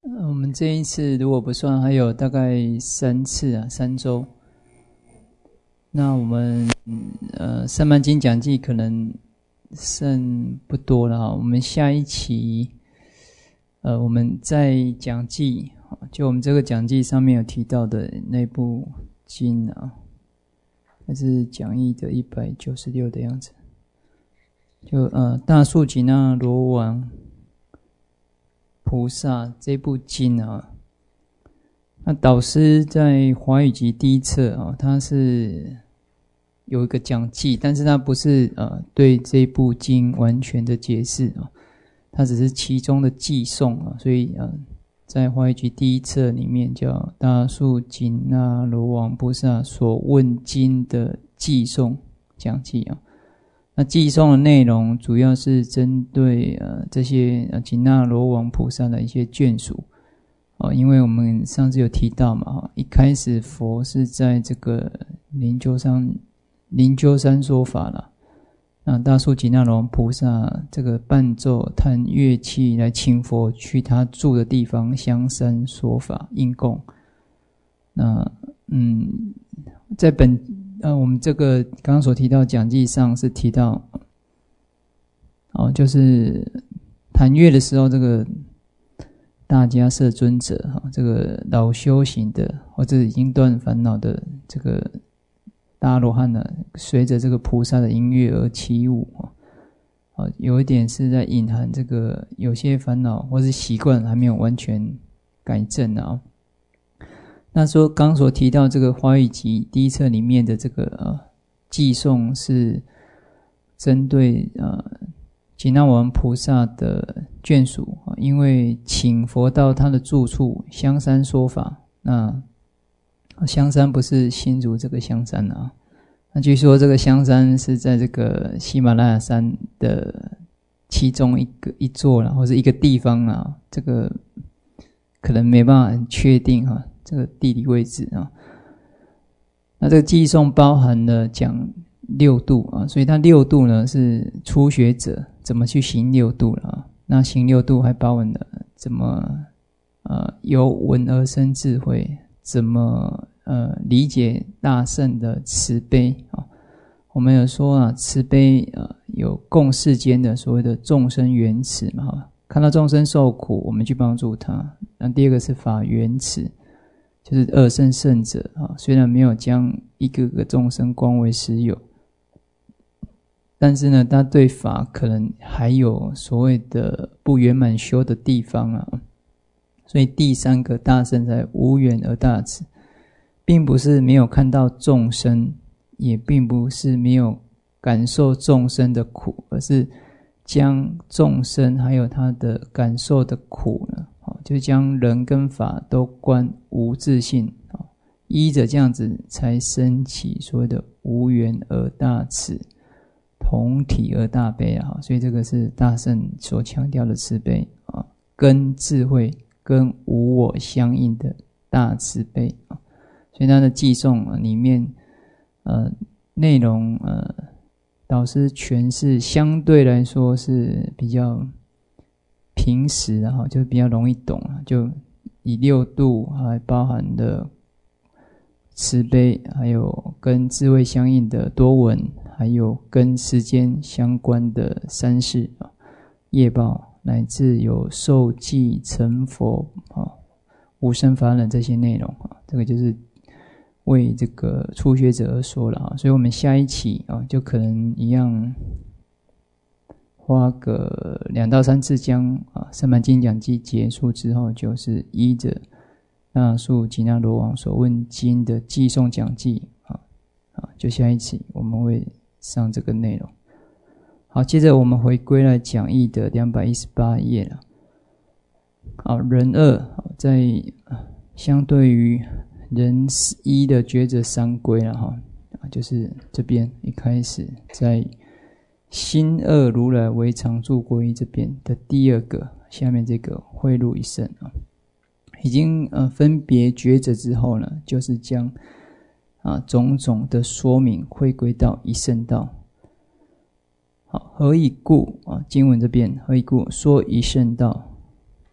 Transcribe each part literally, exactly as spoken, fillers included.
我们这一次如果不算，还有大概三次啊，三周。那我们呃三曼经讲记可能剩不多了哈。我们下一期呃我们在讲记，就我们这个讲记上面有提到的那部经啊，还是讲义的一百九十六的样子。就呃大树吉那罗王菩萨这部经啊，那导师在华语集第一册啊，他是有一个讲记，但是他不是呃对这部经完全的解释啊，他只是其中的记诵啊，所以呃在华语集第一册里面叫大树吉那罗王菩萨所问经的记诵讲记啊。那记诵的内容主要是针对呃这些呃吉那罗王菩萨的一些眷属哦，因为我们上次有提到嘛，一开始佛是在这个灵鹫山灵鹫山说法啦，那大树吉那罗王菩萨这个伴奏弹乐器来请佛去他住的地方香山说法应供。那嗯，在本呃，我们这个刚刚所提到讲记上是提到，哦，就是弹乐的时候，这个大迦叶尊者哈，这个老修行的或者已经断烦恼的这个大阿罗汉呢，随着这个菩萨的音乐而起舞啊，有一点是在隐含这个有些烦恼或是习惯还没有完全改正啊。那说刚所提到这个华语集第一册里面的这个呃记诵是针对呃吉那王菩萨的眷属，因为请佛到他的住处香山说法，那香山不是新竹这个香山啊，那据说这个香山是在这个喜马拉雅山的其中一个一座啦，或是一个地方啊，这个可能没办法很确定哈。这个地理位置啊，那这个记诵包含了讲六度啊，所以它六度呢是初学者怎么去行六度了啊。那行六度还包含了怎么呃由闻而生智慧，怎么呃理解大圣的慈悲啊。我们有说啊，慈悲呃有共世间的所谓的众生缘慈嘛，看到众生受苦，我们去帮助他。那第二个是法缘慈。就是二圣圣者啊，虽然没有将一个个众生观为实有，但是呢，他对法可能还有所谓的不圆满修的地方啊。所以第三个大圣才无缘而大慈，并不是没有看到众生，也并不是没有感受众生的苦，而是将众生还有他的感受的苦呢。就将人跟法都观无自性，依着这样子才升起所谓的无缘而大慈，同体而大悲啊！所以这个是大圣所强调的慈悲啊，跟智慧、跟无我相应的大慈悲啊。所以它的记诵里面，呃，内容呃，导师诠释相对来说是比较平时啊，就比较容易懂，就以六度还包含的慈悲，还有跟智慧相应的多闻，还有跟时间相关的三世啊，业报乃至有受记成佛啊、无生法忍这些内容啊，这个就是为这个初学者而说了啊。所以我们下一期啊，就可能一样。花个两到三次将啊三曼经讲记结束之后，就是依着大树吉那罗王所问经的记诵讲记啊啊，就下一期我们会上这个内容。好，接着我们回归来讲义的两百一十八页了。好，人二在相对于人一的觉者三归了哈，就是这边一开始在。心二如来为常住归这边的第二个，下面这个汇入一圣啊，已经呃分别觉者之后呢，就是将啊种种的说明汇归到一圣道。好，何以故啊？经文这边何以故说一圣道？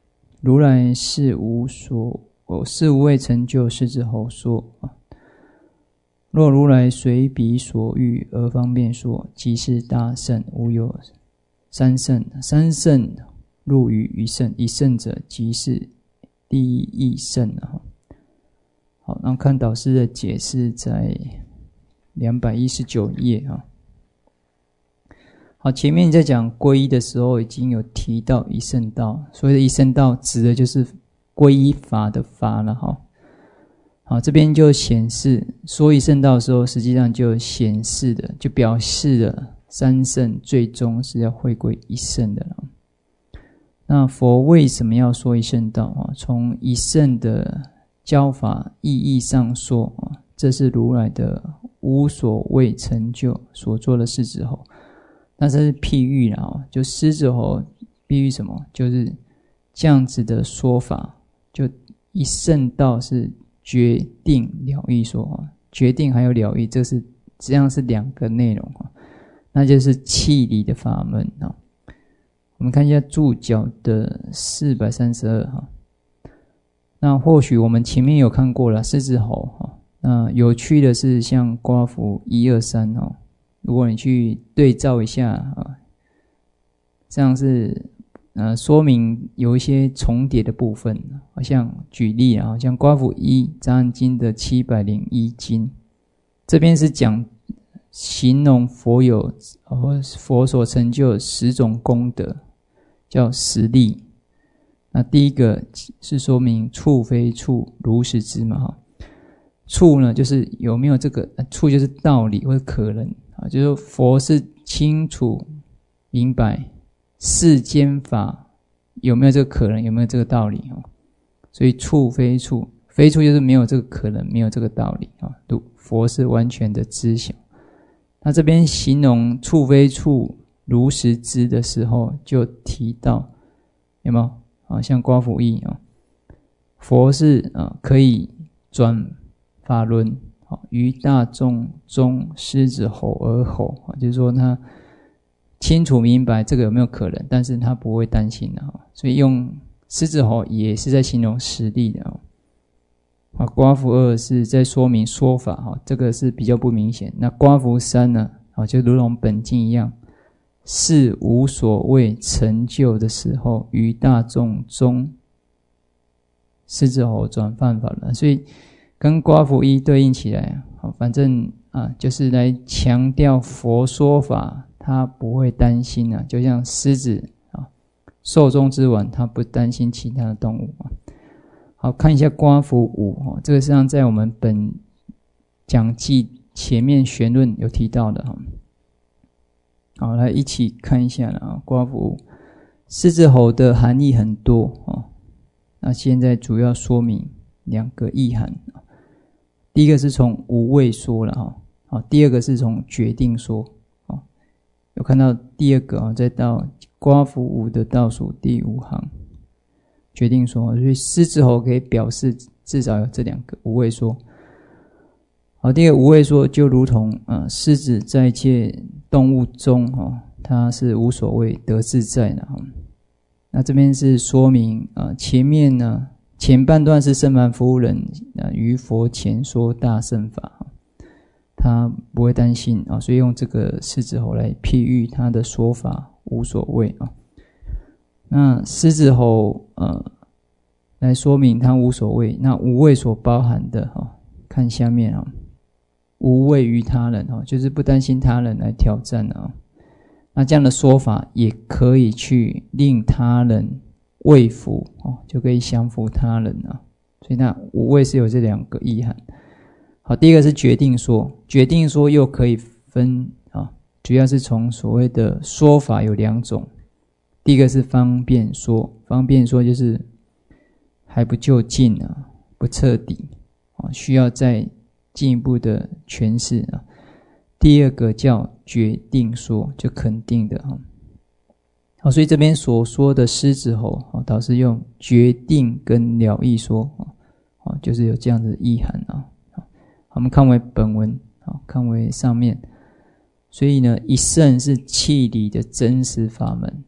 如来是无所是无畏成就，狮子吼说啊。若如来随彼所欲而方便说，即是大圣，无有三圣。三圣入于一圣，一圣者即是第一义圣啊。好，那看导师的解释在两百一十九页啊。好，前面在讲皈依的时候已经有提到一圣道，所谓的一圣道指的就是皈依法的法了哈。好，这边就显示说一圣道的时候，实际上就显示的，就表示了三圣最终是要回归一圣的了。那佛为什么要说一圣道啊？从一圣的教法意义上说啊，这是如来的无所谓成就所做的狮子吼。那这是譬喻啦哦，就狮子吼譬喻什么？就是这样子的说法，就一圣道是决定了义说啊，决定还有了义，这是这样是两个内容啊，那就是气理的法门啊。我们看一下注脚的四百三十二哈。那或许我们前面有看过了狮子吼哈，那有趣的是像刮符一二三哦，如果你去对照一下啊，这样是。呃，说明有一些重叠的部分，好像举例啊，像刮符一杂含经的七百零一经，这边是讲形容佛有呃佛所成就十种功德，叫十力。那第一个是说明处非处，如实知嘛哈。处呢，就是有没有这个处，就是道理或者可能啊，就是说佛是清楚明白。世间法有没有这个可能，有没有这个道理？所以处非处，非处就是没有这个可能，没有这个道理。佛是完全的知晓。那这边形容处非处如实知的时候，就提到有没有？像刮符义啊，佛是可以转法轮，于大众中狮子吼而吼，就是說他清楚明白这个有没有可能，但是他不会担心的，所以用狮子吼也是在形容实力的。啊，刮符二是在说明说法，这个是比较不明显。那刮符三呢，就如同本经一样，是无所谓成就的时候，于大众中狮子吼转犯法了，所以跟刮符一对应起来，反正啊，就是来强调佛说法。他不会担心啊，就像狮子啊，寿终之晚，他不担心其他的动物啊。好，看一下刮符五哦，这个实际上在我们本讲记前面玄论有提到的哈。好，来一起看一下了啊，刮符五，狮子吼的含义很多哦。那现在主要说明两个意涵，第一个是从无畏说了哈，好，第二个是从决定说。有看到第二个啊，再到刮符五的倒数第五行，决定说，所以狮子吼可以表示至少有这两个无畏说。好，第二个无畏说就如同啊，狮子在一切动物中哈，它是无所谓得自在的哈。那这边是说明啊，前面呢前半段是圣凡夫人啊于佛前说大乘法。他不会担心啊，所以用这个狮子吼来譬喻他的说法无所谓啊。那狮子吼呃来说明他无所谓，那无畏所包含的哈，看下面啊，无畏于他人哈，就是不担心他人来挑战啊。那这样的说法也可以去令他人畏服哦，就可以降服他人啊。所以那无畏是有这两个意涵。好，第一个是决定说，决定说又可以分啊，主要是从所谓的说法有两种，第一个是方便说，方便说就是还不究竟啊，不彻底啊，需要再进一步的诠释啊。第二个叫决定说，就肯定的啊。好，所以这边所说的狮子吼，导师用决定跟了义说啊，就是有这样的意涵啊。我们看为本文，看为上面，所以呢，一圣是气理的真实法门，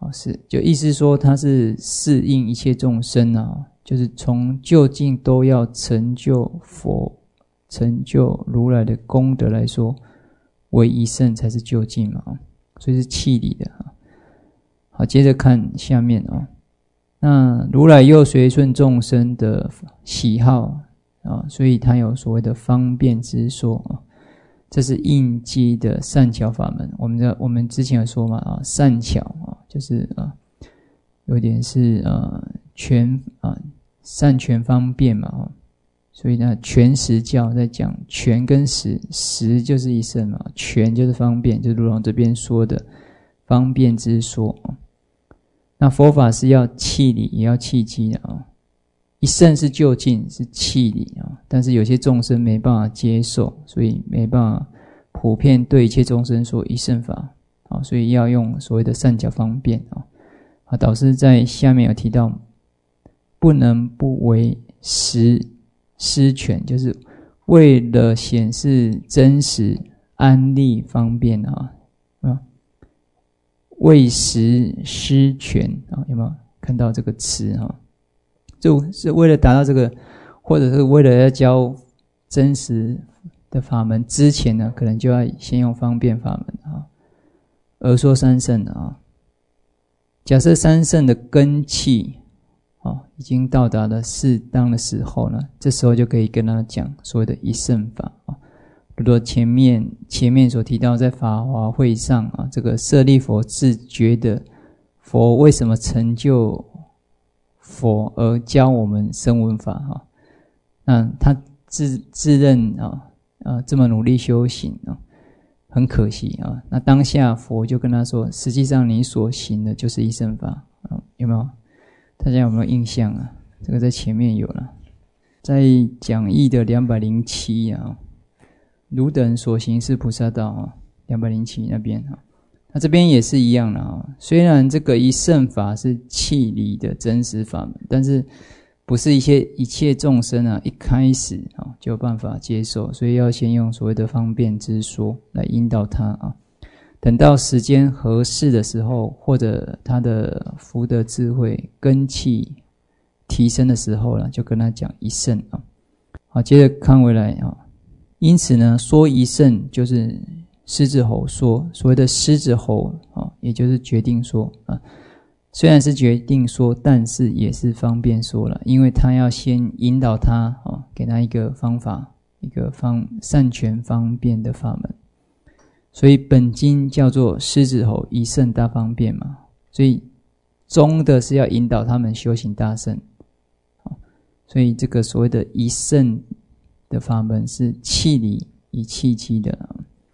好，是就意思说他是适应一切众生啊，就是从究竟都要成就佛、成就如来的功德来说，唯一圣才是究竟嘛，所以是契理的。好，接着看下面啊，那如来又随顺众生的喜好啊，所以他有所谓的方便之说啊。这是应机的善巧法门，我们的我们之前有说嘛啊，善巧啊，就是啊，有点是呃全啊善全方便嘛啊，所以呢全实教在讲全跟实，实就是一圣嘛，全就是方便，就是如同这边说的方便之说啊。那佛法是要契理，也要契机的啊。一圣是究竟，是契理啊，但是有些众生没办法接受，所以没办法普遍对一切众生说一圣法啊，所以要用所谓的善巧方便啊。啊，导师在下面有提到，不能不为实施权，就是为了显示真实安利方便啊，啊，为实施权啊，有没有看到这个词啊？就是为了达到这个，或者是为了要教真实的法门之前呢，可能就要先用方便法门啊。而说三圣啊，假设三圣的根器啊已经到达了适当的时候呢，这时候就可以跟他讲所谓的一圣法啊。如果前面前面所提到在法华会上啊，这个舍利弗自觉的佛为什么成就佛而教我们声闻法哈，那他自自认啊啊这么努力修行啊，很可惜啊。那当下佛就跟他说，实际上你所行的就是一圣法啊，有没有？大家有没有印象啊？这个在前面有了，在讲义的两百零七啊，汝等所行是菩萨道啊，两百零七那边啊。那这边也是一样的啊，虽然这个一圣法是契理的真实法门，但是不是一切一切众生啊一开始啊就有办法接受，所以要先用所谓的方便之说来引导他啊。等到时间合适的时候，或者他的福德智慧根器提升的时候呢，就跟他讲一圣啊。好，接着看回来啊，因此呢，说一圣就是狮子吼说，所谓的狮子吼啊，也就是决定说啊，虽然是决定说，但是也是方便说了，因为他要先引导他啊，给他一个方法，一个方善全方便的法门。所以本经叫做狮子吼一圣大方便嘛，所以宗的是要引导他们修行大圣，所以这个所谓的一圣的法门是契理以契机的。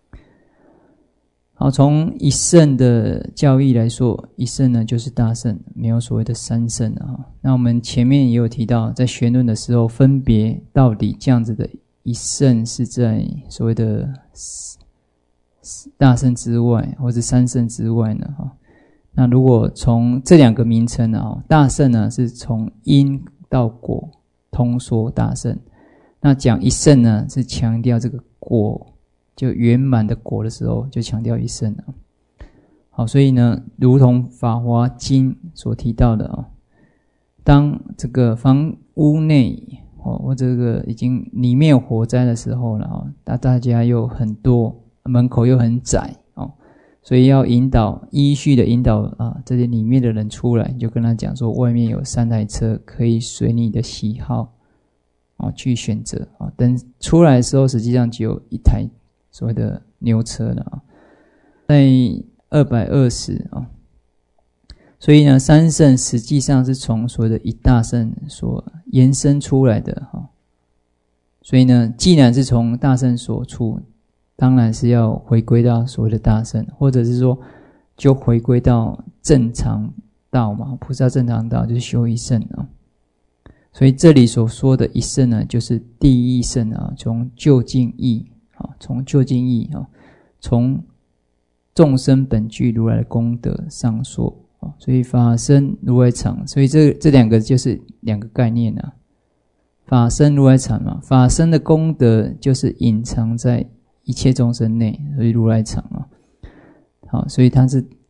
好，从一圣的教义来说，一圣呢就是大圣，没有所谓的三圣啊。那我们前面也有提到，在学论的时候，分别到底这样子的一圣是在所谓的大圣之外，或者三圣之外呢？哈，那如果从这两个名称啊，大圣呢是从因到果通说大圣，那讲一圣呢是强调这个果。就圆满的果的时候，就强调一圣啊。好，所以呢，如同《法华经》所提到的啊，当这个房屋内哦，或者这个已经里面有火灾的时候了啊，大大家又很多，门口又很窄哦，所以要引导依序的引导啊，这些里面的人出来，就跟他讲说，外面有三台车，可以随你的喜好啊去选择啊。等出来的时候，实际上只有一台。所谓的牛车了啊，在二百二十啊，所以呢，三圣实际上是从所谓的一大圣所延伸出来的哈。所以呢，既然是从大圣所出，当然是要回归到所谓的大圣，或者是说就回归到正常道嘛，菩萨正常道就是修一圣啊。所以这里所说的一圣呢，就是第一圣啊，从究竟义。啊，从究竟义啊，从众生本具如来的功德上说啊，所以法身如来常，所以这这两个就是两个概念啊。法身如来常嘛，法身的功德就是隐藏在一切众生内，所以如来常啊。好，所以它是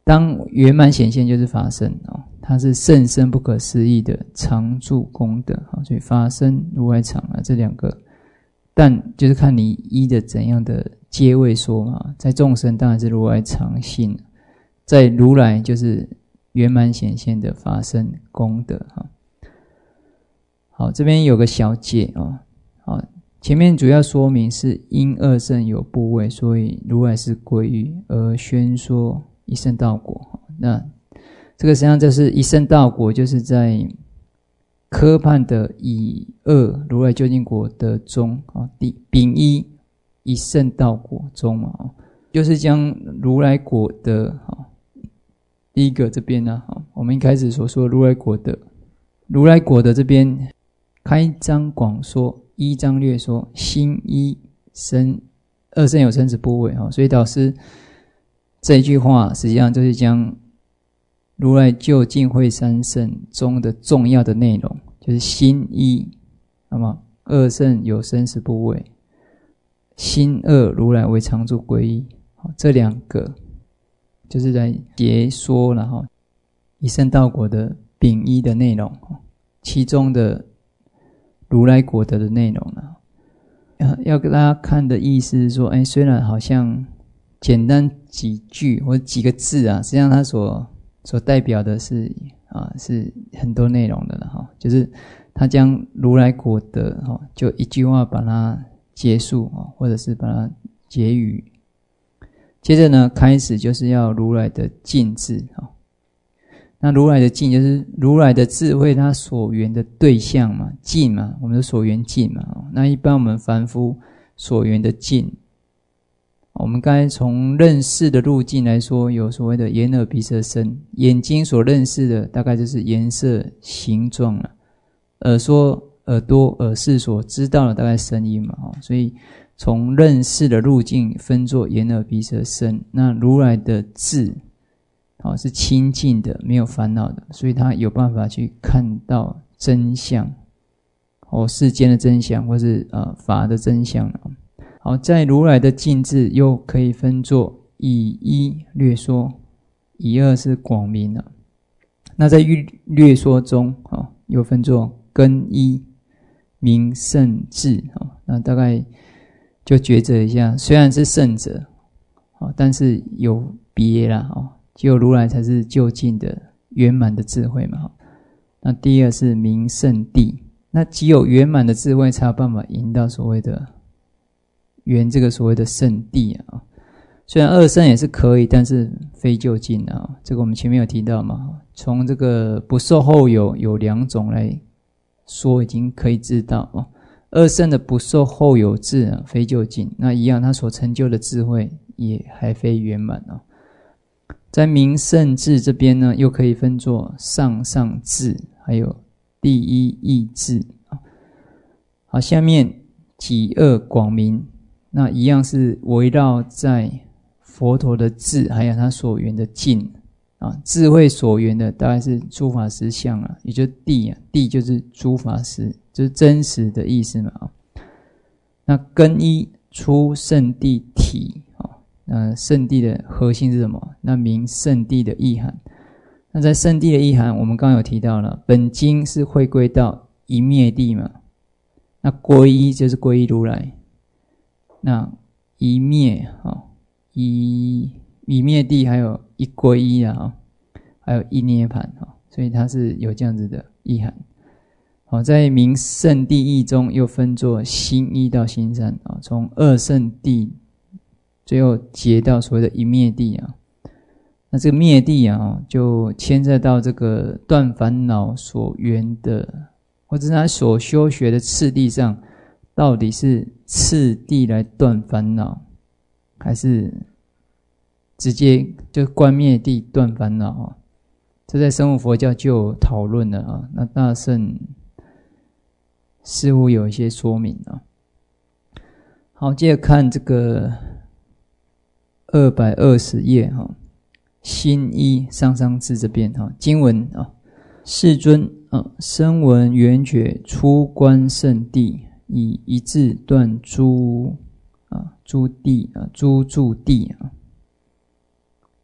当圆满显现就是法身哦，它是甚深不可思议的常住功德啊，所以法身如来常啊这两个，但就是看你依的怎样的阶位说嘛，在众生当然是如来常性，在如来就是圆满显现的法身功德哈。好，这边有个小解哦，好，前面主要说明是因二圣有部位，所以如来是归于而宣说一圣道果。那这个实际上就是一圣道果，就是在科判的以二如来究竟果的中啊，第丙一一圣道果中嘛，就是将如来果的第一个这边呢，我们一开始所说如来果的如来果的这边开章广说，一章略说，心一生二圣有生死部位，所以导师这一句话实际上就是将如来究竟会三圣中的重要的内容，就是心一，那么二圣有生死部位，心二如来为常住归依，这两个就是来解说然后一圣道果的丙一的内容，其中的如来果德的内容呢，要给大家看的意思是说，哎，虽然好像简单几句或者几个字啊，实际上它所所代表的是啊是很多内容的了哈，就是他将如来果德哈，就一句话把它结束啊，或者是把它结语。接着呢，开始就是要如来的尽智啊。那如来的尽就是如来的智慧，它所缘的对象嘛，尽嘛，我们的所缘尽嘛。那一般我们凡夫所缘的尽，我们刚才从认识的路径来说，有所谓的眼耳鼻舌身，眼睛所认识的大概就是颜色形状了，耳说耳朵耳识所知道的大概声音嘛，所以从认识的路径分作眼耳鼻舌身。那如来的智哦，是清净的，没有烦恼的，所以他有办法去看到真相，哦，世间的真相，或是呃法的真相。好，在如来的尽智又可以分作以一略说，以二是广明了。那在略说中，哦，又分作根一、明圣智，哦，那大概就抉择一下，虽然是圣者，哦，但是有别啦，哦。只有如来才是究竟的圆满的智慧嘛。那第二是明圣谛，那只有圆满的智慧才有办法引到所谓的圆这个所谓的圣谛啊。虽然二圣也是可以，但是非究竟啊。这个我们前面有提到嘛，从这个不受后有有两种来说，已经可以知道哦。二圣的不受后有智啊，非究竟，那一样他所成就的智慧也还非圆满啊。在明圣智这边呢，又可以分作上上智，还有第一义智。好，下面己二广明，那一样是围绕在佛陀的智，还有他所缘的尽啊，智慧所缘的大概是诸法实相啊，也就是谛啊，谛就是诸法实，就是真实的意思嘛。那根一出圣谛体。那圣谛的核心是什么？那明圣谛的意涵。那在圣谛的意涵，我们刚刚有提到了，本经是会归到一灭谛嘛。那皈依就是皈依如来。那一灭啊，一一灭谛，还有一皈依啊，还有一涅槃啊，所以它是有这样子的意涵。好，在明圣谛义中又分作心一到心三啊，从二圣谛。最后结到所谓的一灭谛啊，那这个灭谛啊，就牵涉到这个断烦恼所缘的，或者是他所修学的次第上，到底是次第来断烦恼，还是直接就观灭谛断烦恼啊？这在生物佛教就有讨论了啊。那大乘似乎有一些说明啊。好，接着看这个。二百二十页哈，心一上上智这边哈，经文啊，世尊啊，声闻缘觉初观圣谛，以一字断诸啊诸谛啊诸住谛啊，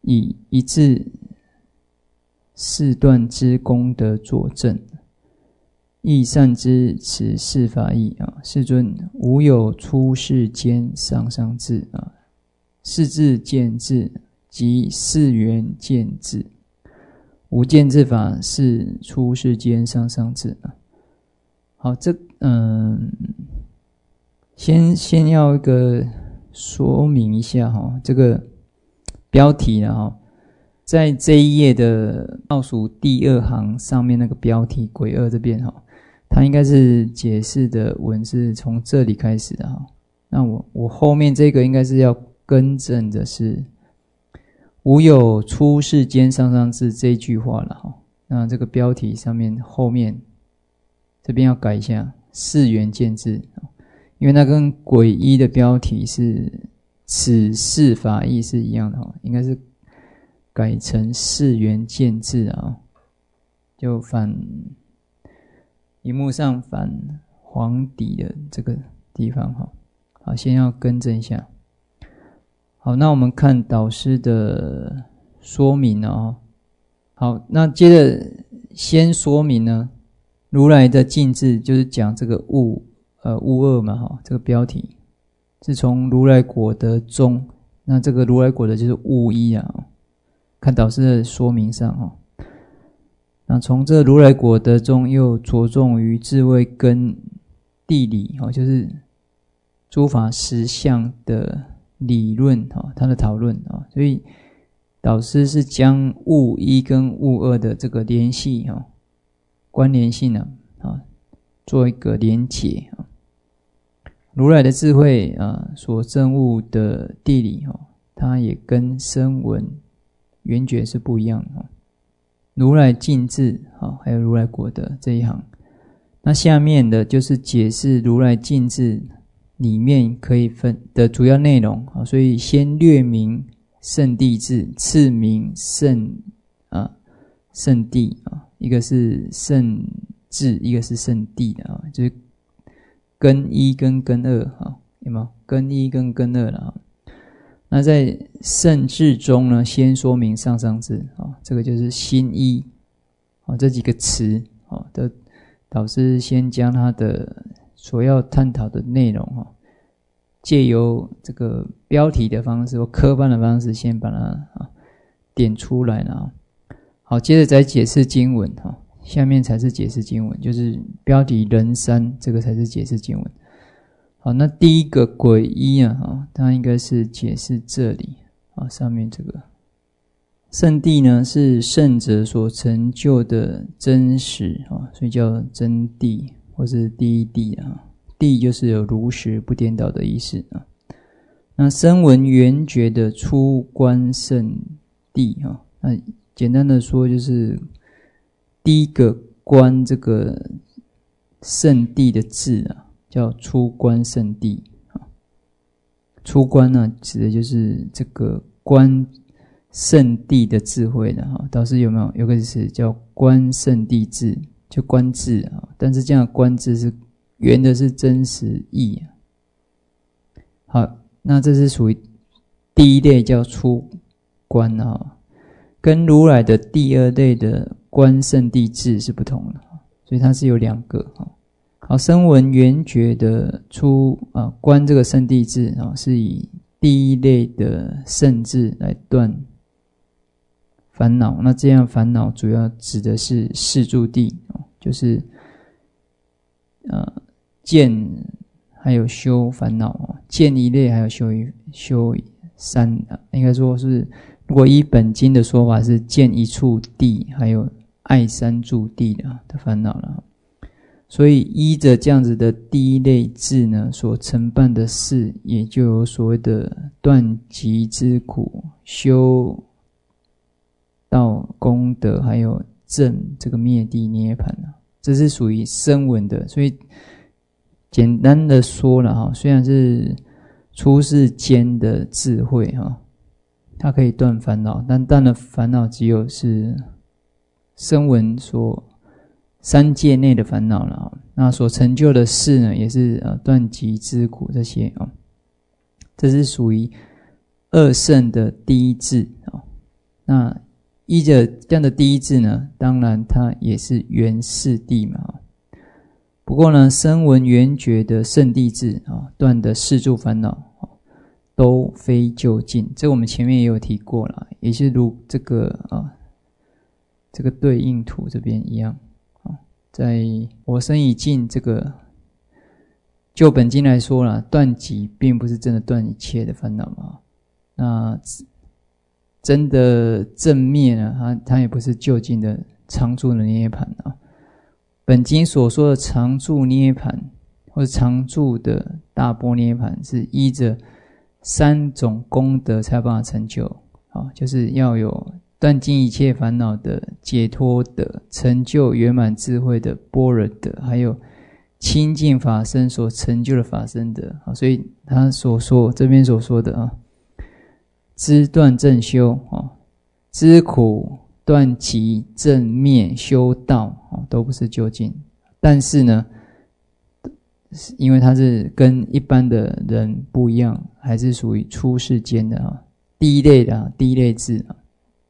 以一字四断之功德佐证，亦善知此四法义啊。世尊，无有出世间上上智啊，四智见智即四缘见智，无见智法是出世间上上智啊。好，这嗯，先先要一个说明一下哈，这个标题呢哈，在这一页的倒数第二行上面那个标题癸二这边哈，它应该是解释的文是从这里开始的哈。那我我后面这个应该是要更正的是无有出世间上上智这一句话了哈。那这个标题上面后面这边要改一下四缘见智，因为那跟癸一的标题是此四法义是一样的哈，应该是改成四缘见智啊，就反萤幕上反黄底的这个地方哈。好，先要更正一下。好，那我们看导师的说明哦。好，那接着先说明呢，如来的净智就是讲这个物呃物二嘛哈，这个标题是从如来果德中，那这个如来果德就是物一啊。看导师的说明上哈，那从这如来果德中又着重于智慧跟地理哈，就是诸法实相的理论哈，他的讨论啊，所以导师是将物一跟物二的这个联系哈。关联性呢啊，做一个连结啊。如来的智慧啊，所证悟的地理哈，它也跟声闻缘觉是不一样的。如来净智啊，还有如来果德这一行，那下面的就是解释如来净智里面可以分的主要内容啊，所以先略明圣谛智，次明圣啊圣谛啊。一个是圣智，一个是圣谛的啊，就是根一跟根二啊，有没有？根一跟根二了啊。那在圣智中呢，先说明上上智啊，这个就是心一啊，这几个词啊的导师先将他的所要探讨的内容啊，借由这个标题的方式或科班的方式，先把它啊点出来了啊。好，接着再解释经文哈，下面才是解释经文，就是标题人三，这个才是解释经文。好，那第一个癸一啊，哈，它应该是解释这里啊，上面这个圣谛呢是圣者所成就的真实啊，所以叫真谛或是第一谛啊。谛就是有如实不颠倒的意思啊。那声闻缘觉的初观圣谛啊，那简单的说，就是第一个观这个圣谛的字啊，叫初观圣谛啊。初观呢，指的就是这个观圣谛的智慧的哈。导师有没有有个词叫观圣谛智，就观智啊？但是这样的观智是圆的是真实义啊。好，那这是属于第一类叫初观啊。跟如来的第二类的观圣谛智是不同的，所以它是有两个。好，声闻缘觉的出啊观这个圣谛智啊，是以第一类的圣智来断烦恼。那这样烦恼主要指的是四住谛，就是呃见还有修烦恼，见一类还有修一修三，应该说是。如果依本经的说法是见一处地，还有爱三住地的的烦恼了。所以依着这样子的第一类智呢，所承办的事，也就有所谓的断集之苦、修道功德，还有证这个灭地涅槃啊，这是属于声闻的。所以简单的说了哈，虽然是出世间的智慧哈。它可以断烦恼，但断的烦恼只有是声闻所三界内的烦恼了。那所成就的事呢，也是呃断集之苦这些啊。这是属于二圣的第一智啊。 那依着这样的第一字呢，当然它也是原四谛嘛。不过呢，声闻缘觉的圣谛智啊，断的四诸烦恼都非究竟，这我们前面也有提过了，也是如这个啊这个对应图这边一样啊，在我生已尽这个就本经来说啦，断集并不是真的断一切的烦恼嘛，那真的正灭呢，它它也不是究竟的常住的涅槃啊。本经所说的常住涅槃或者常住的大般涅槃，是依着三种功德才有办法成就啊，就是要有断尽一切烦恼的解脱的，成就圆满智慧的般若的，还有清净法身所成就的法身的啊。所以他所说这边所说的啊，知断正修啊，知苦断集正灭修道都不是究竟，但是呢，因为它是跟一般的人不一样，还是属于出世间的啊，第一类的啊，第一类智啊。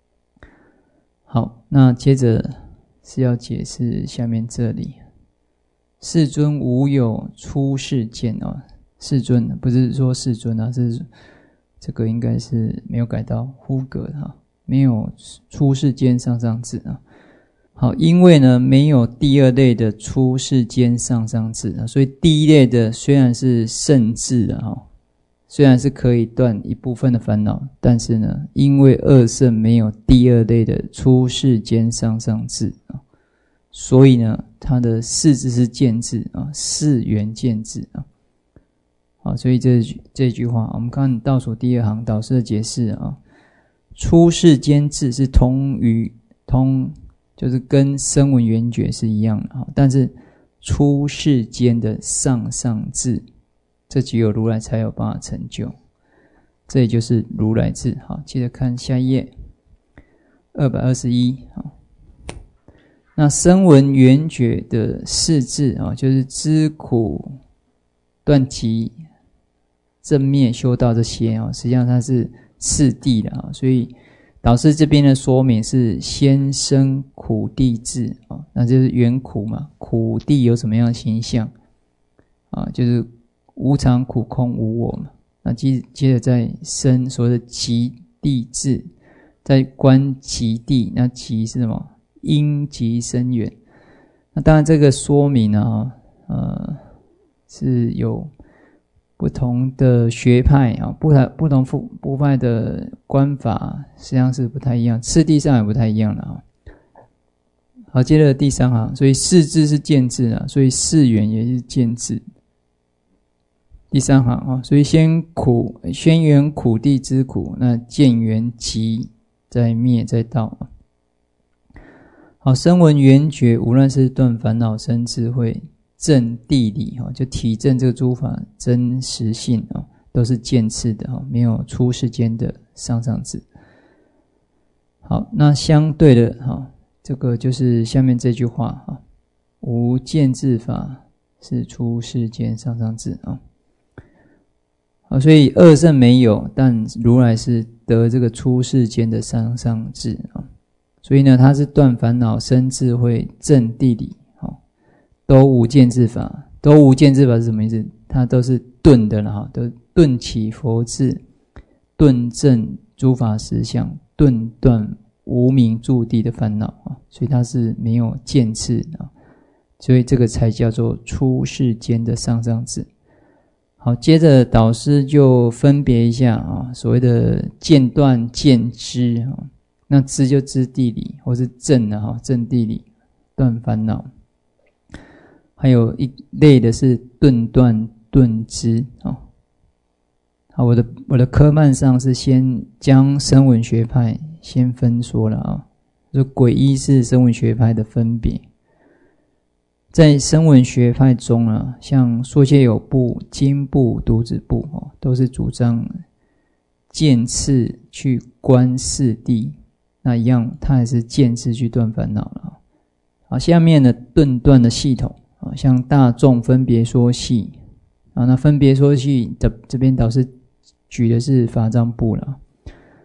好，那接着是要解释下面这里，世尊无有出世间啊，世尊不是说世尊啊，是这个应该是没有改到呼格啊。没有出世间上上智啊，好，因为呢没有第二类的出世间上上智啊，所以第一类的虽然是圣智啊，虽然是可以断一部分的烦恼，但是呢，因为二圣没有第二类的出世间上上智啊，所以呢，它的世智是见智啊，世缘见智啊。好，所以这这句话，我们看倒数第二行导师的解释啊。出世间智是同于同，就是跟声闻缘觉是一样的，但是出世间的上上智，这只有如来才有办法成就，这也就是如来智。好，接着看下一页二百二十一。那声闻缘觉的四智啊，就是知苦、断集、正灭、修道这些啊，实际上它是次第的啊，所以导师这边的说明是先生苦地智啊，那就是缘苦嘛，苦地有什么样的形象啊？就是无常、苦、空、无我嘛。那接接着再生所谓的极地智，再观极地，那极是什么？因极生缘。那当然这个说明啊，呃，是有不同的学派啊，不同不同部派的观法实际上是不太一样，次第上也不太一样了啊。好，接着第三行，所以世智是见智啊，所以世缘也是见智。第三行啊，所以先苦，先缘苦地之苦，那见缘极，再灭再道。好，声闻缘觉，无论是断烦恼生智慧。证谛理就体证这个诸法真实性都是见次的，没有出世间的上上智。好，那相对的这个就是下面这句话，无见智法是出世间上上智。好，所以二圣没有，但如来是得这个出世间的上上智。所以呢，他是断烦恼生智慧证谛理，都无见智法。都无见智法是什么意思？它都是顿的了，都顿起佛智，顿证诸法实相，顿断无明住地的烦恼，所以它是没有见次，所以这个才叫做出世间的上上智。好，接着导师就分别一下啊，所谓的见断、见知，那知就知谛理，或是证啊，证谛理，断烦恼。还有一类的是顿断顿知。好，我的我的科漫上是先将声闻学派先分说了啊，就诡异是声闻学派的分别。在声闻学派中啊，像说戒有部、经部、独子部哦，都是主张见次去观四谛，那一样，它还是见次去断烦恼了。好，下面的顿断的系统。像大众分别说系啊，那分别说系的这边导师举的是法藏部了。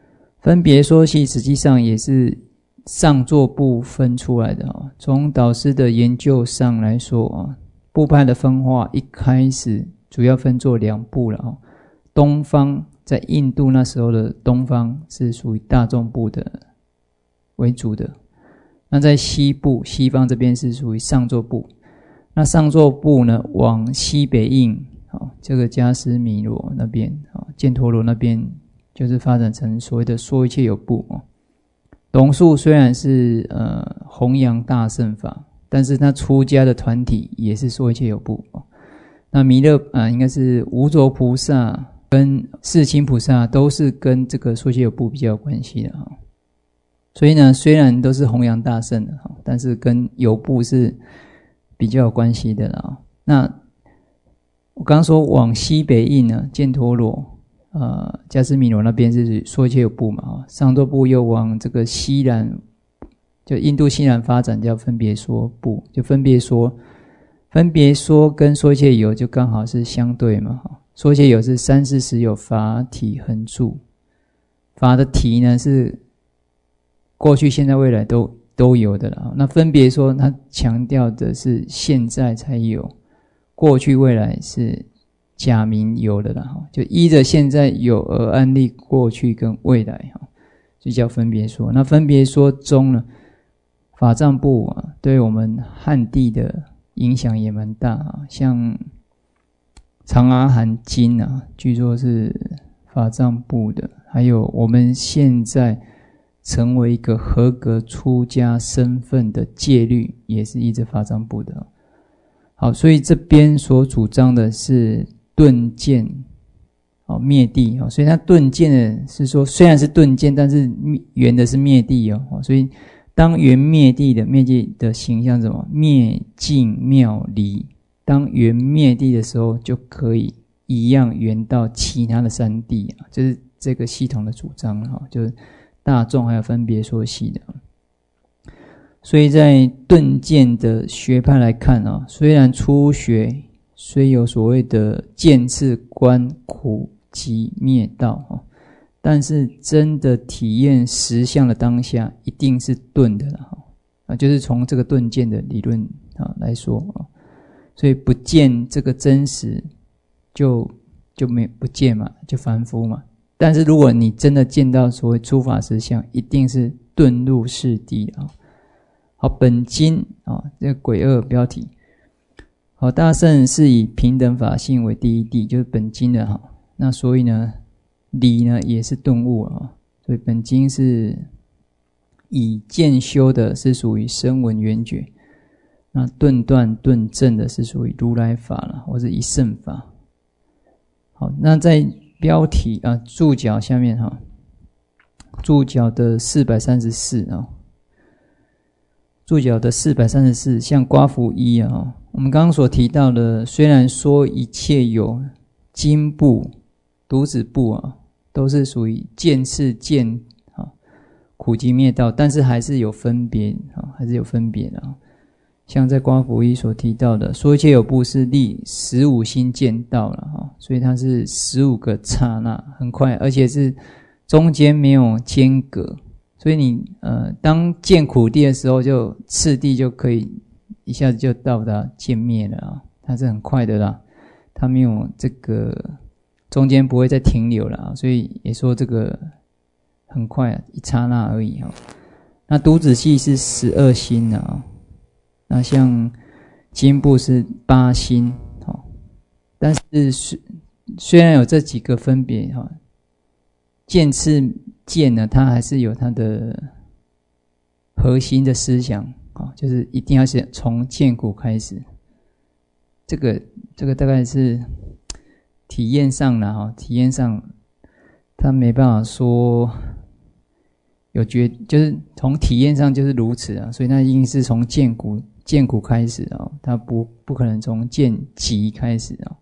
分别说系实际上也是上座部分出来的啊。从导师的研究上来说啊，部派的分化一开始主要分作两部了啊。东方在印度那时候的东方是属于大众部的为主的，那在西部西方这边是属于上座部。那上座部呢，往西北印，好，这个迦湿弥罗那边，好，犍陀罗那边，就是发展成所谓的说一切有部哦。龙树虽然是呃弘扬大乘法，但是他出家的团体也是说一切有部哦。那弥勒啊、呃，应该是无着菩萨跟世亲菩萨都是跟这个说一切有部比较有关系的哈。所以呢，虽然都是弘扬大乘的哈，但是跟有部是比较有关系的啦。那我刚刚说往西北印呢，犍陀罗、呃迦湿弥罗那边是说一切有部嘛，上座部又往这个西南，就印度西南发展叫分别说部，就分别说，分别说跟说一切有就刚好是相对嘛。说一切有是三世实有法体恒住，法的体呢是过去、现在、未来都都有的了。那分别说它强调的是现在才有，过去未来是假名有的啦，就依着现在有而安立过去跟未来，就叫分别说。那分别说中呢，法藏部啊，对我们汉地的影响也蛮大啊，像长阿含经啊，据说是法藏部的，还有我们现在成为一个合格出家身份的戒律，也是依着法藏部的。好，所以这边所主张的是顿渐哦灭地哦，所以它顿渐的是说，虽然是顿渐，但是圆的是灭地哦，所以当圆灭地的灭地的形象是什么？灭尽妙离。当圆灭地的时候，就可以一样圆到其他的三地啊，就是这个系统的主张哈，就是大众还有分别说系的。所以在顿渐的学派来看啊，虽然初学虽有所谓的渐次观苦集灭道，但是真的体验实相的当下，一定是顿的了啊，就是从这个顿渐的理论啊来说啊，所以不见这个真实，就就没不见嘛，就凡夫嘛。但是如果你真的见到所谓诸法实相，一定是顿入世地啊。好，本经啊，这个癸二标题。好，大乘是以平等法性为第一谛，就是本经的哈。那所以呢，理呢也是顿悟啊。所以本经是以渐修的，是属于声闻缘觉；那顿断顿证的是属于如来法了，或是一乘法。好，那在标题啊注脚下面哈，注脚的四百三十四啊。注脚的四百三十四，像刮符一啊，我们刚刚所提到的，虽然说一切有经部、独子部啊，都是属于渐次渐啊，苦集灭道，但是还是有分别啊，还是有分别的啊。像在刮符一所提到的，说一切有部是立十五心见道了啊，所以它是十五个刹那，很快，而且是中间没有间隔。所以你呃，当见苦地的时候，就次第就可以一下子就到达见灭了啊，它是很快的啦，它没有这个中间不会再停留了啊，所以也说这个很快啊，一刹那而已啊。那独子系是十二心啊，那像经部是八心啊，但是虽虽然有这几个分别哈，渐次渐呢，它还是有它的核心的思想啊，就是一定要是从见苦开始。这个这个大概是体验上啦哈，体验上他没办法说有觉，就是从体验上就是如此啊，所以那一定是从见苦见苦开始啊，他不不可能从见集开始啊。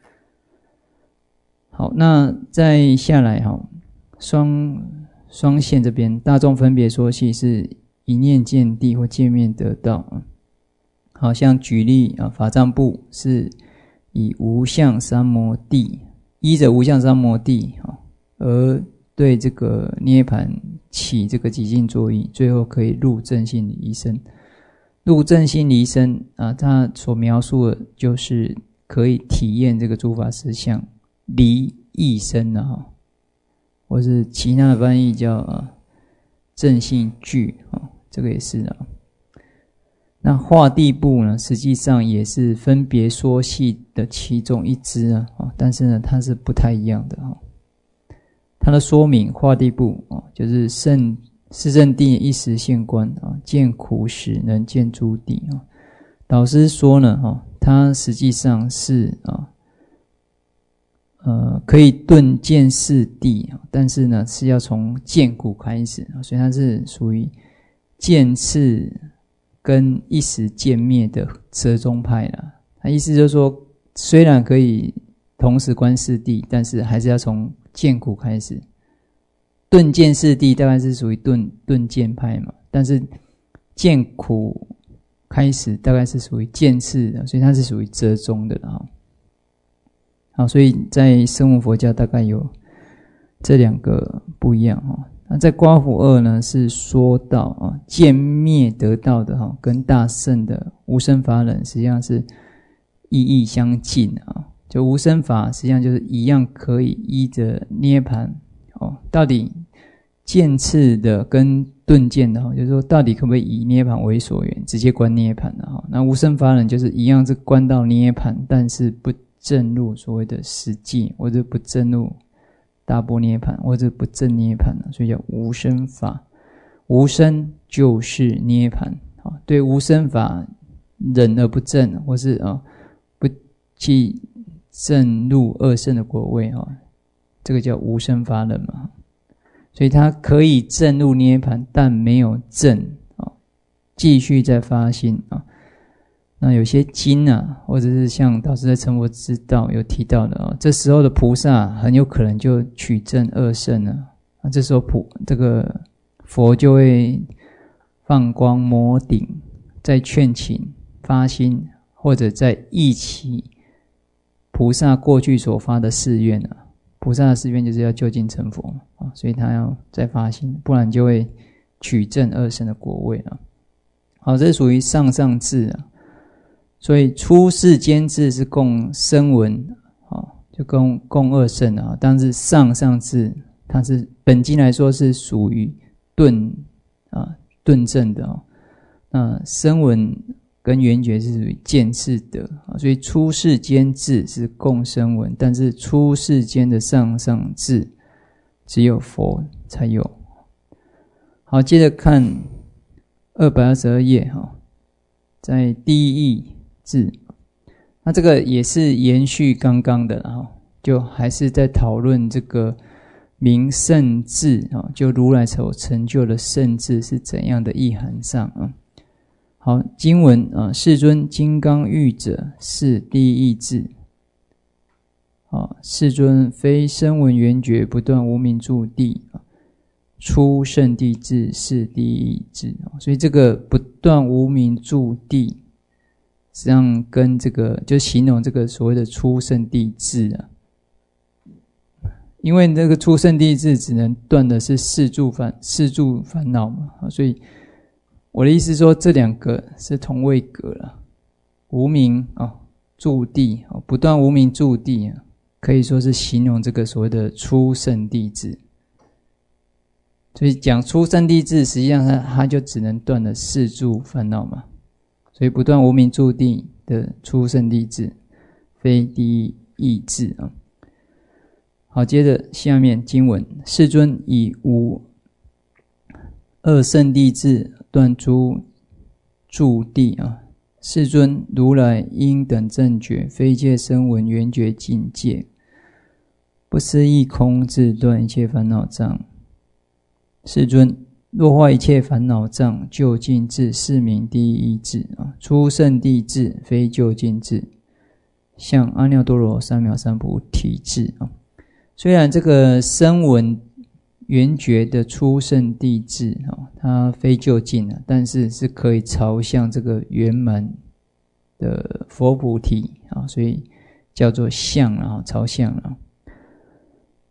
好，那再下来哈。双双线这边大众分别说系是一念见地或见面得到，好像举例啊，法藏部是以无相三摩地，依着无相三摩地而对这个涅盘起这个极尽作意，最后可以入正性离身。入正性离身啊，他所描述的就是可以体验这个诸法实相离异身啊，或是其他的翻译叫啊正性具啊，这个也是啊。那化地部呢，实际上也是分别说系的其中一支啊，但是呢，它是不太一样的哈。它的说明化地部啊，就是圣四圣谛一时现观啊，见苦时能见诸地啊。导师说呢，哈，它实际上是啊，呃，可以顿见四谛，但是呢，是要从见苦开始啊，所以它是属于见次跟一时见灭的折中派啦。他意思就是说，虽然可以同时观四谛，但是还是要从见苦开始。顿见四谛大概是属于顿顿见派嘛，但是见苦开始大概是属于见次的，所以它是属于折中的啦。好，所以在声闻佛教大概有这两个不一样哈。那在刮胡二呢，是说到啊，见灭得到的哈，跟大乘的无生法忍实际上是意义相近啊。就无生法实际上就是一样可以依着涅盘哦，到底见次的跟顿见的哈，就是说到底可不可以以涅盘为所缘，直接观涅盘的哈。那无生法忍就是一样是观到涅盘，但是不证入所谓的实际，或者不证入大波涅盘，或者不证涅盘，所以叫无生法。无生就是涅盘，对无生法忍而不证，或是啊不去证入二圣的果位，这个叫无生法忍嘛。所以它可以证入涅盘，但没有证，继续再发心啊。那有些经啊，或者是像导师在成佛之道有提到的啊，这时候的菩萨很有可能就取证二圣了。那这时候菩这个佛就会放光摩顶，再劝请发心，或者再忆起菩萨过去所发的誓愿啊。菩萨的誓愿就是要究竟成佛啊，所以他要再发心，不然就会取证二圣的果位啊。好，这是属于上上智啊。所以出世间智是共声闻，就共共二圣啊。但是上上智它是本经来说是属于顿啊顿证的哦。那声闻跟缘觉是属于见次的啊，所以出世间智是共声闻，但是出世间的上上智只有佛才有。好，接着看二百二十二页哈，在第一义智，那这个也是延续刚刚的，然后就还是在讨论这个明圣智啊，就如来所成就的圣智是怎样的意涵上啊。好，经文啊，世尊金刚喻者是第一义智。啊，世尊非声闻缘觉不断无明住地，出圣地智是第一义智。所以这个不断无明住地，实际上跟这个就形容这个所谓的出圣地智啊。因为这个出圣地智只能断的是四住烦四住烦恼嘛，所以我的意思说这两个是同位格了。无明啊住地啊，不断无明住地啊，可以说是形容这个所谓的出圣地智。所以讲出圣地智，实际上它它就只能断了四住烦恼嘛。所以不断无明住地的出圣地智，非第一义智啊。好，接着下面经文，世尊以无二圣地智断诸住地啊。世尊如来应等正觉，非界声闻缘觉境界，不思议空智断一切烦恼障。世尊若化一切烦恼障，究竟智是名第一义智啊。出圣地智非究竟智，向阿耨多罗三藐三菩提智啊。虽然这个声闻缘觉的出圣地智它非究竟，但是是可以朝向这个圆满的佛菩提，所以叫做向，朝向。好，我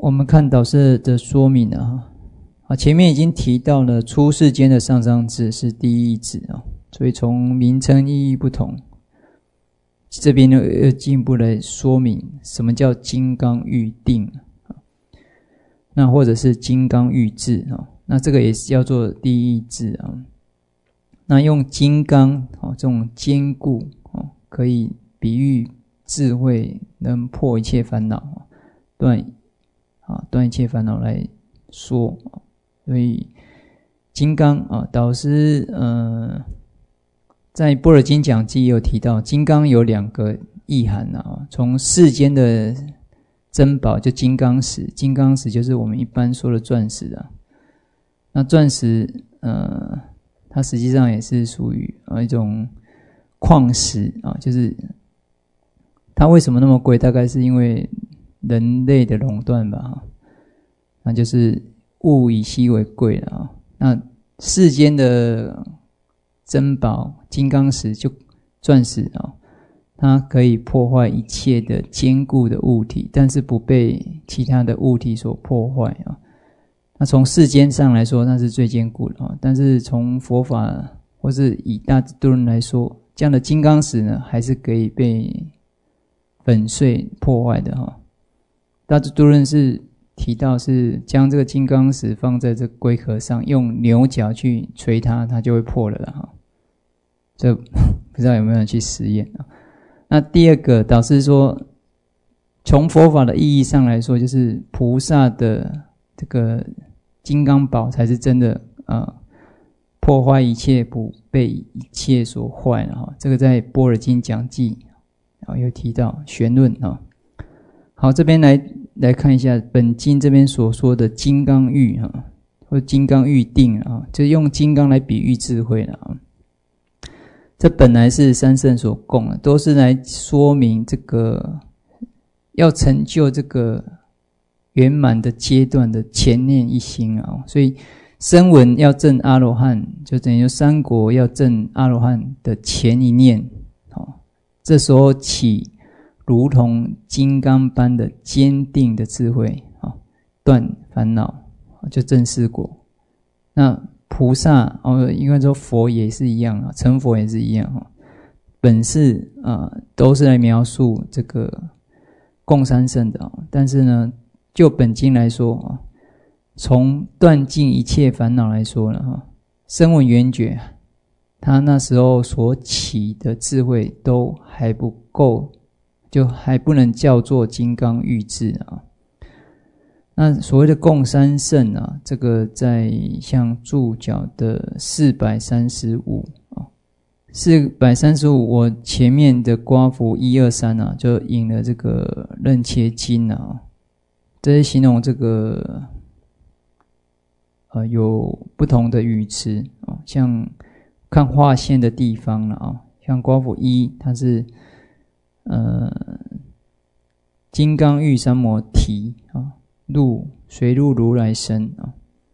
我们看导师的说明啊，啊，前面已经提到了出世间的上上智是第一义智啊，所以从名称意义不同，这边呢又进一步来说明什么叫金刚喻定，那或者是金刚喻智啊，那这个也是叫做第一义智啊。那用金刚啊这种坚固啊，可以比喻智慧能破一切烦恼，断啊断一切烦恼来说。所以金刚啊，导师呃在般若经讲记也有提到，金刚有两个意涵啊。从世间的珍宝就金刚石，金刚石就是我们一般说的钻石啊。那钻石呃，它实际上也是属于啊一种矿石啊，就是它为什么那么贵？大概是因为人类的垄断吧，那就是物以稀为贵了啊。那世间的珍宝金刚石就钻石啊，它可以破坏一切的坚固的物体，但是不被其他的物体所破坏啊。那从世间上来说，那是最坚固的啊。但是从佛法或是以大智度论来说，这样的金刚石呢，还是可以被粉碎破坏的哈。大智度论是提到是将这个金刚石放在这龟壳上，用牛角去捶它，它就会破了啦哈。这不知道有没有人去实验啊？那第二个导师说，从佛法的意义上来说，就是菩萨的这个金刚宝才是真的啊、呃，破坏一切，不被一切所坏了哈。这个在般若经讲记啊有提到玄论啊。好，这边来来看一下本经这边所说的金刚喻哈，或金刚喻定啊，就是用金刚来比喻智慧了啊。这本来是三圣所供的，都是来说明这个要成就这个圆满的阶段的前念一心啊。所以声闻要证阿罗汉，就等于三国要证阿罗汉的前一念，这时候起如同金刚般的坚定的智慧，断烦恼就证四果。那菩萨哦，应该说佛也是一样啊，成佛也是一样哈。本是啊、呃，都是来描述这个共三圣的啊。但是呢，就本经来说啊，从断尽一切烦恼来说了哈，声闻缘觉，他那时候所起的智慧都还不够，就还不能叫做金刚喻智啊。那所谓的共三圣啊，这个在像注脚的四百三十五啊，四百三十五，我前面的刮符一二三啊，就引了这个楞伽经啊，这是形容这个呃有不同的语词啊，像看划线的地方了啊，像刮符一，它是呃金刚喻三摩提啊。入随入如来身啊，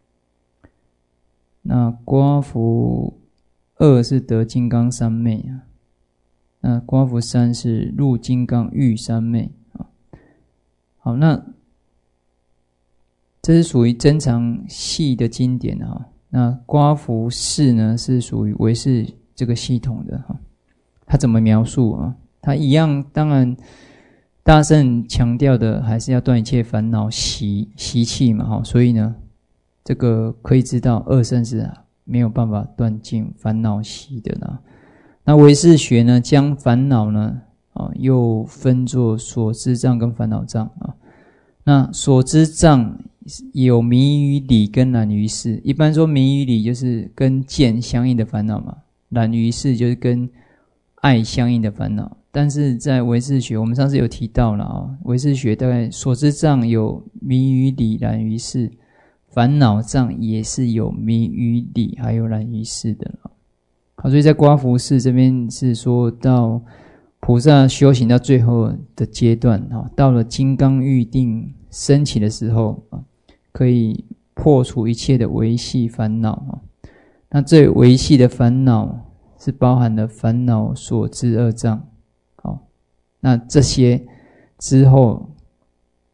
那刮符二是得金刚三昧啊，那刮符三是入金刚喻三昧啊。好，那这是属于珍藏系的经典啊。那刮符四呢是属于唯识这个系统的哈，它怎么描述啊？它一样，当然。大圣强调的还是要断一切烦恼习习气嘛，所以呢，这个可以知道二圣是没有办法断尽烦恼习的啦。那唯识学呢，将烦恼呢啊又分作所知障跟烦恼障啊。那所知障有迷于理跟染于识，一般说迷于理就是跟见相应的烦恼嘛，染于识就是跟爱相应的烦恼。但是在唯识学，我们上次有提到了啊，唯识学大概所知障有迷于理、染于识，烦恼障也是有迷于理还有染于识的了。好，所以在刮符四这边是说到菩萨修行到最后的阶段啊，到了金刚喻定升起的时候啊，可以破除一切的维系烦恼啊。那这维系的烦恼是包含了烦恼所知二障。那这些之后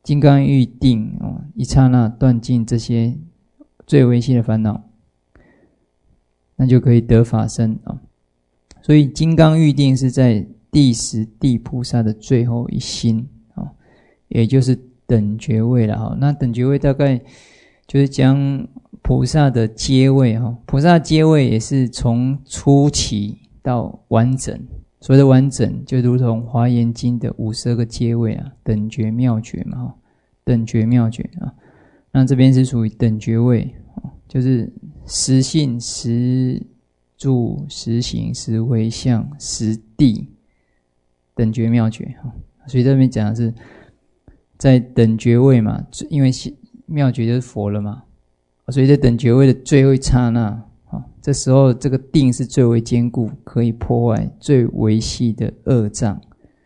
金刚喻定哦，一刹那断尽这些最微细的烦恼，那就可以得法身啊。所以金刚喻定是在第十地菩萨的最后一心啊，也就是等觉位了哈。那等觉位大概就是将菩萨的阶位哈，菩萨的阶位也是从初期到完整。所谓的完整，就如同华严经的五十二个阶位啊，等觉妙觉嘛，等觉妙觉啊。那这边是属于等觉位，就是实性、实住、实行、实回向、实地，等觉妙觉。所以这边讲的是在等觉位嘛，因为妙觉就是佛了嘛，所以在等觉位的最后一刹那。这时候这个定是最为坚固，可以破坏最微细的恶障，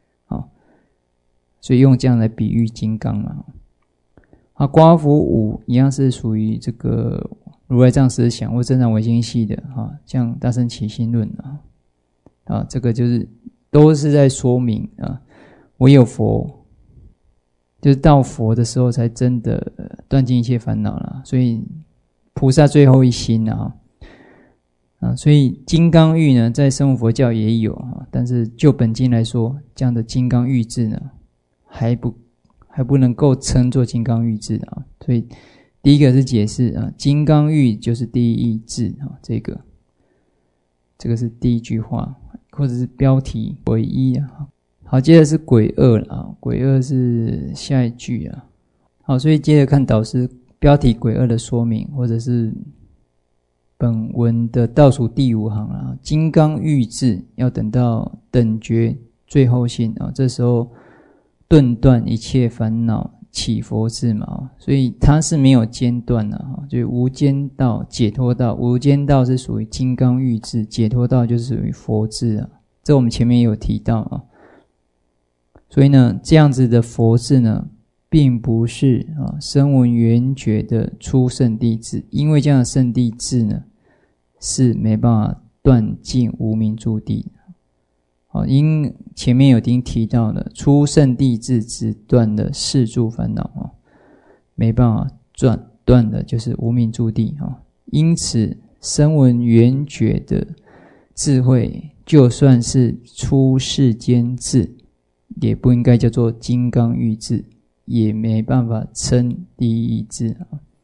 所以用这样来比喻金刚嘛。啊，刮伏五一样是属于这个如来藏思想或真常唯心系的啊，像大乘起信论啊，啊，这个就是都是在说明啊，唯有佛，就是到佛的时候才真的断尽一切烦恼了。所以菩萨最后一心啊。啊，所以金刚喻呢，在声闻佛教也有啊，但是就本经来说，这样的金刚喻智呢，还不还不能够称作金刚喻智啊。所以第一个是解释啊，金刚喻就是第一义智啊，这个这个是第一句话，或者是标题唯一啊。好，接着是鬼二了啊，鬼二是下一句啊。好，所以接着看导师标题鬼二的说明，或者是本文的倒数第五行啊，金刚喻智要等到等觉最后性啊，这时候顿断一切烦恼起佛智嘛，所以它是没有间断的啊，就是无间道、解脱道，无间道是属于金刚喻智，解脱道就是属于佛智啊，这我们前面也有提到啊。所以呢，这样子的佛智呢，并不是啊声闻缘觉的初圣地智，因为这样的圣地智呢，是没办法断尽无明诸地。好，因前面有已经提到了，初圣地智只断了世诸烦恼，没办法断断的就是无明诸地。因此声闻缘觉的智慧，就算是出世间智，也不应该叫做金刚喻智，也没办法称第一义智。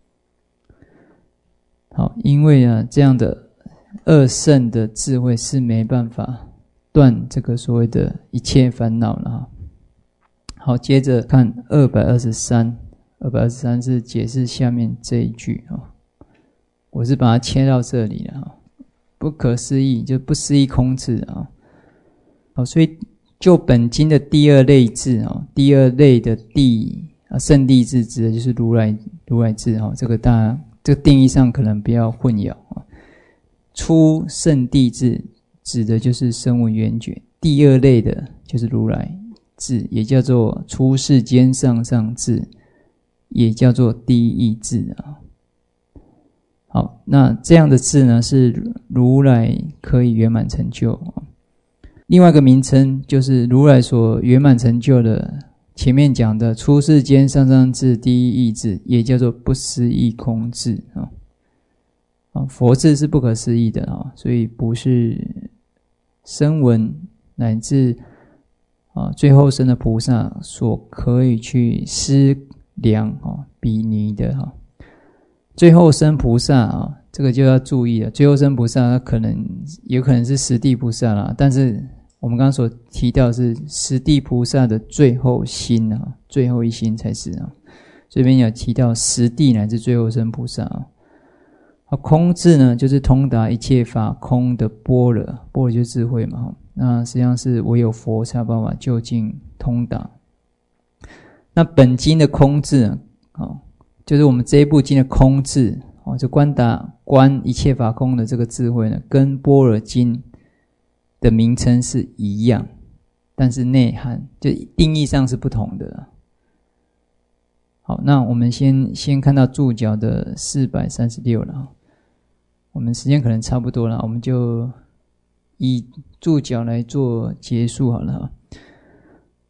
好，因为啊这样的二圣的智慧是没办法断这个所谓的一切烦恼了。好，接着看二百二十三，二百二十三是解释下面这一句啊，我是把它切到这里了啊，不可思议就不思议空智啊。好，所以就本经的第二类智啊，第二类的地啊圣地智指的就是如来如来智啊，这个大家这个定义上可能不要混淆啊。初圣地智指的就是声闻缘觉，第二类的就是如来智，也叫做出世间上上智，也叫做第一义智啊。好，那这样的智呢，是如来可以圆满成就。另外一个名称就是如来所圆满成就的，前面讲的出世间上上智第一义智，也叫做不思议空智啊。佛智是不可思议的啊，所以不是声闻乃至啊最后生的菩萨所可以去思量啊比拟的哈。最后生菩萨啊，这个就要注意了。最后生菩萨他可能有可能是十地菩萨啦，但是我们刚刚所提到的是十地菩萨的最后心啊，最后一心才是啊。这边有提到十地乃至最后生菩萨啊。空智呢，就是通达一切法空的般若，般若就是智慧嘛。那实际上是唯有佛才有办法究竟通达。那本经的空智啊，就是我们这一部经的空智啊，就观达观一切法空的这个智慧呢，跟般若经的名称是一样，但是内涵就定义上是不同的。好，那我们先先看到注脚的四百三十六了。我们时间可能差不多了，我们就以注脚来做结束好了。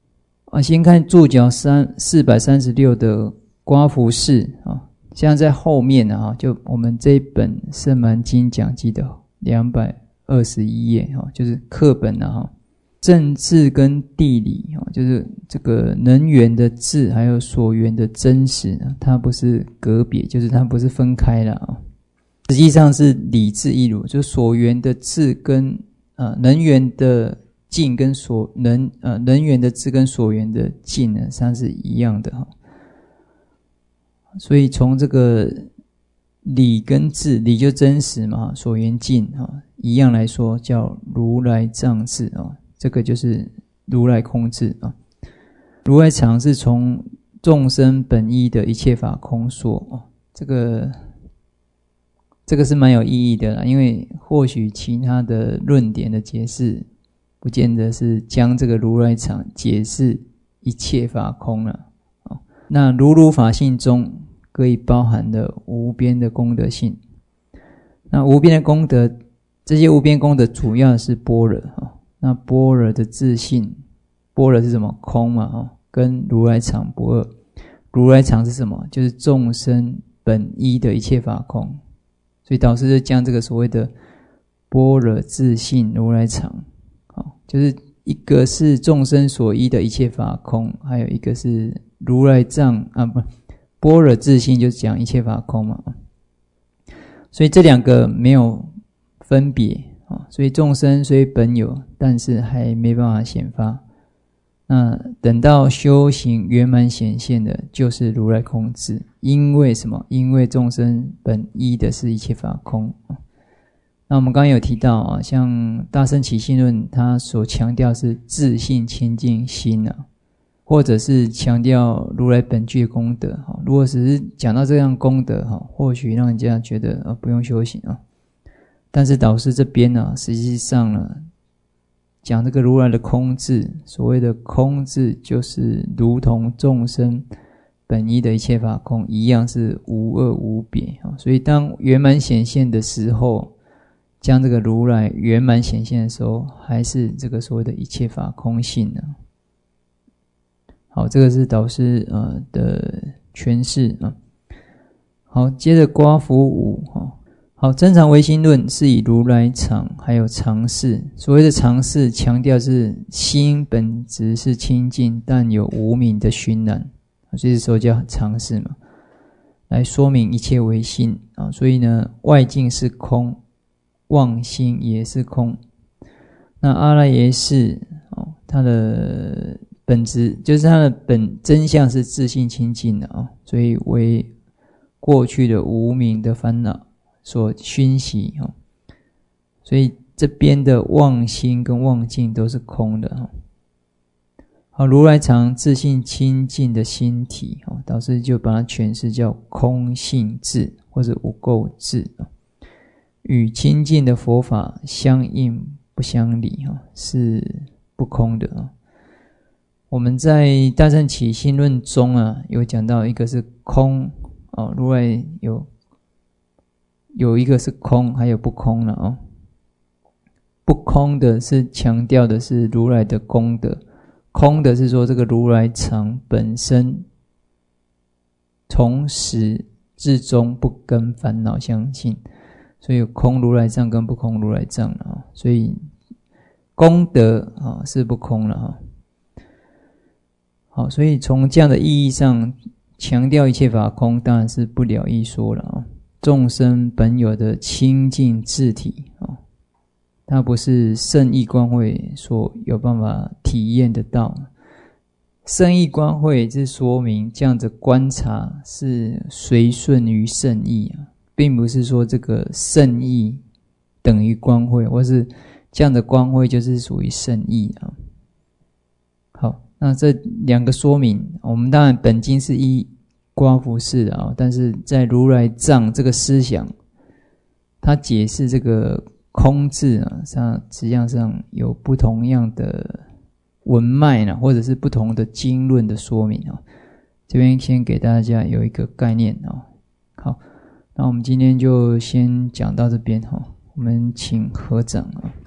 啊，先看注脚三四百三十六的刮服式啊，现在在后面啊，就我们这一本《圣蛮经讲记》的两百二十一页哈，就是课本啊哈，政治跟地理哈，就是这个能源的质还有所缘的真实呢，它不是隔别，就是它不是分开了啊，实际上是理智一如，就所缘的质跟呃能源的尽跟所能呃能源的质跟所缘的尽呢，实际上是一样的哈。所以从这个理跟智，理就真实嘛，所缘尽哈，一样来说叫如来藏智啊，这个就是如来空智啊。如来常是从众生本依的一切法空说啊，这个这个是蛮有意义的啦，因为或许其他的论点的解释不见得是将这个如来常解释一切法空了啊。那如如法性中可以包含了无边的功德性，那无边的功德，这些无边功德主要是般若啊。那般若的自性，般若是什么？空嘛啊，跟如来常不二。如来常是什么？就是众生本依的一切法空。所以导师就将这个所谓的般若自性如来常，好，就是一个是众生所依的一切法空，还有一个是如来藏啊，不，般若自性就讲一切法空嘛。所以这两个没有分别啊，所以众生虽本有，但是还没办法显发。那等到修行圆满显现的，就是如来空智。因为什么？因为众生本依的是一切法空。那我们刚刚有提到啊，像大乘起信论，它所强调是自性清净心啊，或者是强调如来本具的功德。如果只是讲到这样功德，或许让人家觉得不用修行啊。但是导师这边呢，实际上呢，讲这个如来的空智，所谓的空智就是如同众生本依的一切法空一样，是无二无别。所以当圆满显现的时候，将这个如来圆满显现的时候，还是这个所谓的一切法空性呢。好，这个是导师呃的诠释啊。好，接着刮服五哈。好，真常唯心论是以如来常还有常识，所谓的常识强调是心本质是清净，但有无明的熏染，所以说叫常识嘛，来说明一切唯心啊。所以呢，外境是空，妄心也是空。那阿赖耶识哦，它的本质就是它的本真相是自性清净的啊，所以为过去的无明的烦恼所熏习，所以这边的妄心跟妄境都是空的。好，如来常自性清净的心体，导师就把它诠释叫空性智或者无垢智，与清净的佛法相应不相离，是不空的。我们在大乘起信论中啊，有讲到一个是空，如来有有一个是空，还有不空了哦。不空的是强调的是如来的功德，空的是说这个如来常本身从始至终不跟烦恼相近，所以有空如来藏跟不空如来藏了，所以功德啊是不空了哈。好，所以从这样的意义上强调一切法空，当然是不了义说了啊。众生本有的清净智体啊，它不是圣意观慧所有办法体验得到。圣意观慧是说明这样子观察是随顺于圣意啊，并不是说这个圣意等于观慧，或是这样的观慧就是属于圣意啊。好，那这两个说明，我们当然本经是依刮服式的啊，但是在如来藏这个思想，它解释这个空字啊，它实际上有不同样的文脉呢，或者是不同的经论的说明啊。这边先给大家有一个概念啊。好，那我们今天就先讲到这边哈，我们请合掌啊。